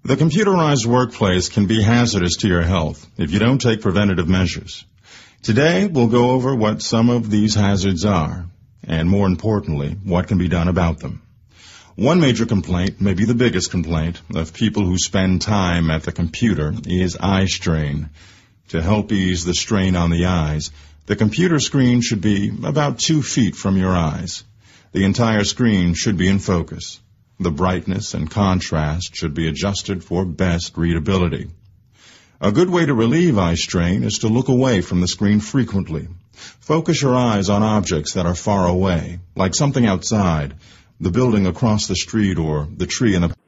The computerized workplace can be hazardous to your health if you don't take preventative measures. Today, we'll go over what some of these hazards are, and more importantly, what can be done about them. One major complaint, maybe the biggest complaint, of people who spend time at the computer is eye strain. To help ease the strain on the eyes, the computer screen should be about 2 feet from your eyes. The entire screen should be in focus. The brightness and contrast should be adjusted for best readability. A good way to relieve eye strain is to look away from the screen frequently. Focus your eyes on objects that are far away, like something outside, the building across the street or the tree in the